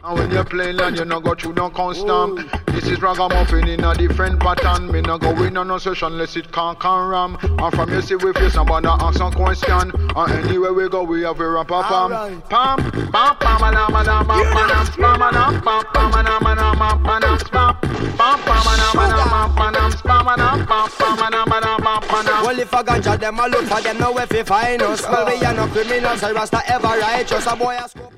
And when you play land, you no go through no constant. This is ragamuffin in a different pattern. Me no go in on no session unless it can ram. And from you see we face somebody ask some question. And anywhere we go, we have a rap pam. Pam, pam, pam, pam, pam, well, if I ganja them, I look for them, no way fi find us. Well, we are no criminals, I rasta ever righteous. A boy a scope.